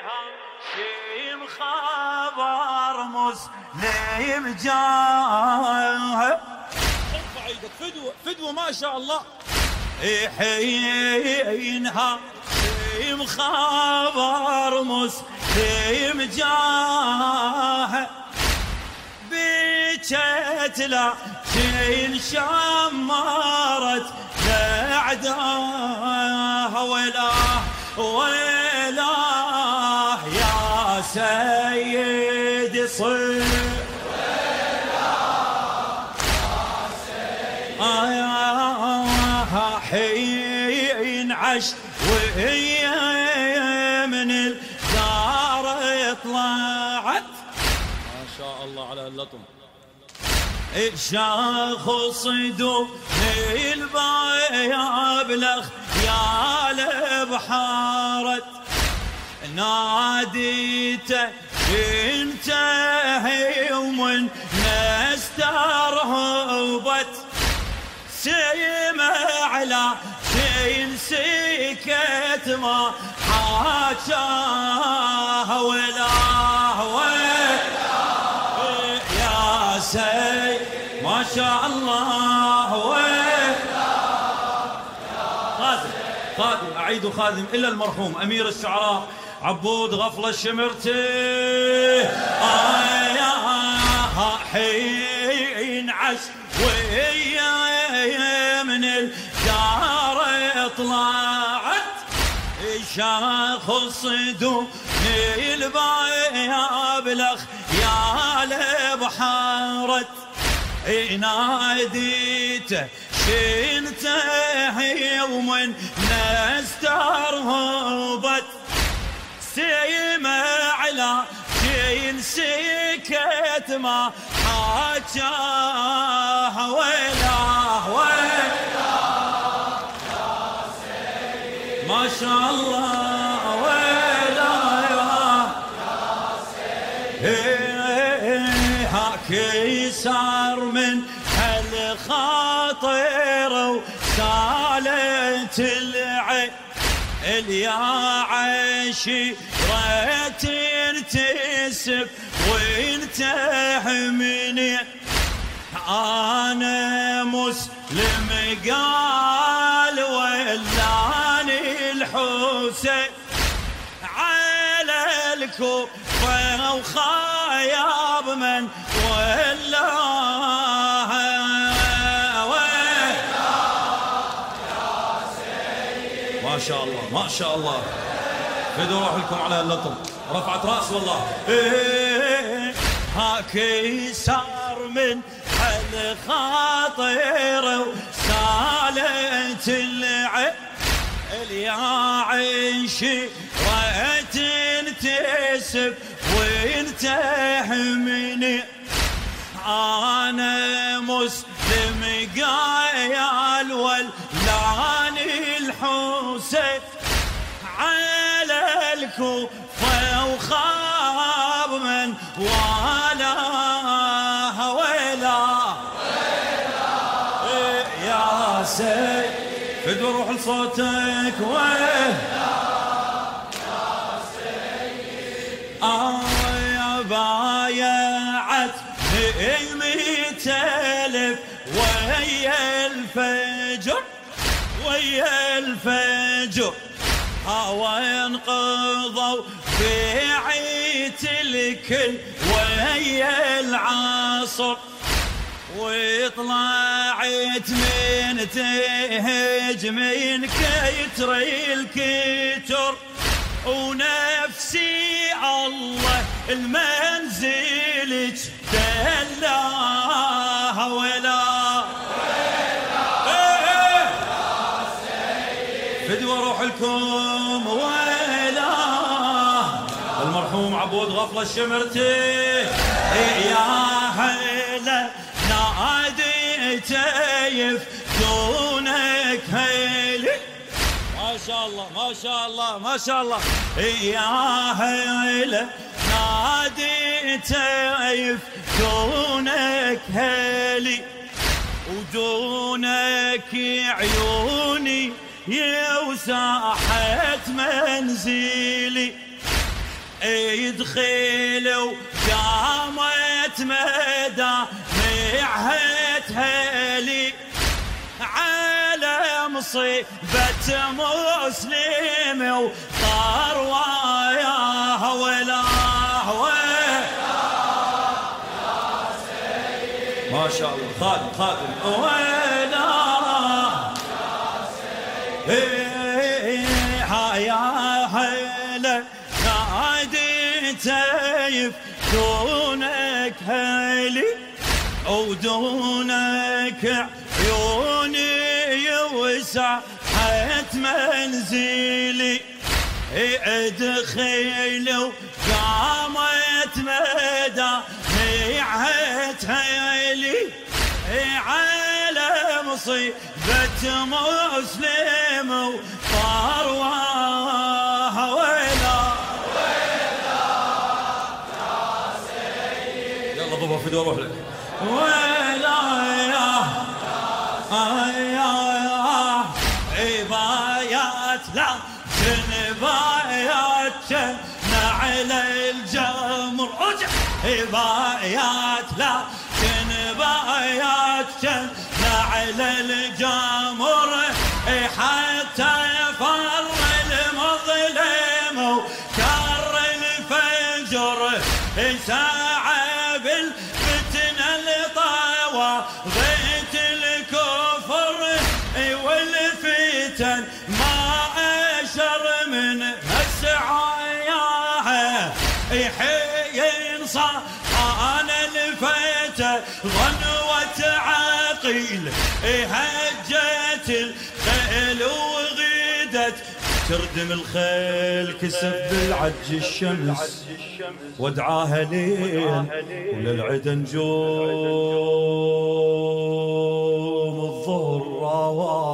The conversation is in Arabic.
هاشم خبر مسلم جاه. ارفع ايدك فدوة ما شاء الله. حين هاشم خبر مسلم جاه بكت لا شين شمرت لعداه ولا يا سيدي صل حين عش وهي من الدار طلعت. ما شاء الله على اللطم. شخص دوني البيابلخ يا البحارت ناديته انتهي ومن نسترهبت سمع لا شين سكت ما حاجاه ولا يا سيد ما شاء الله. خادم أعيد خادم إلا المرحوم أمير الشعراء عبود غفلة الشمرتي. حين عش وهي من الدار طلعت شخص دوني البيابلخ يا البحارت ناديته شنته ومن نسترهبت سمع لا شين سكت ما حاجاه ولا ما شاء الله ولا هاكي صار من هالخاطر وسالت العين اليا عشيرة تنتسب وانت مني انا مسلم قال ولاني الحسين على الكوفة وخايب من والله ما شاء الله ما شاء الله. فدوا روح لكم على اللطم رفعت راس والله. هاكي صار من هالخاطر وسالت العين اليا عيشي تنتسب وانت مني انا مسلم قايل ولاني الحسين على الكوفة وخاب من والاه ولا يا سيد فدوا روح لصوتك يا بايعت 100,000 ويا الفجر وانقضوا بيعيت الكل ويا العصر وطلعت من تهج من كتر الكتر ونفسي الله المنزل دلاها ولا فدوا روح لكم ولا المرحوم عبود غفلة الشمرتي يا هلا نادي تيف دونك هيلي. ما شاء الله ما شاء الله ما شاء الله. يا هلا نادي تيف دونك هيلي ودونك عيوني يا وساحة منزلي يدخل وقامت مدى معهتها لي على مصيبة مسلم وطار وياها ولا ما شاء الله خادم ولا يا هلا نادي تيف دونك هلي ودونك عيوني وسعت منزلي ادخل وقامت مدى نيعتها لي على مصيبة مسلم وطار وها ويلا يا سيدي يلا بابا فدوى روح لك ويلا يا عبايات لا جنبايات على الجمر عبايات لا جنبايات على الجمر حتى فر المظلم وكر الفجر ساعة بالفتنة الطوى ضيت الكفر والفتن ما أشر من مسعاياها حين صان الفتى ظنوة عقيل هجت الخيل وغيدت تردم الخيل كسف بالعج الشمس ودعاها لين وللعد نجوم الظهر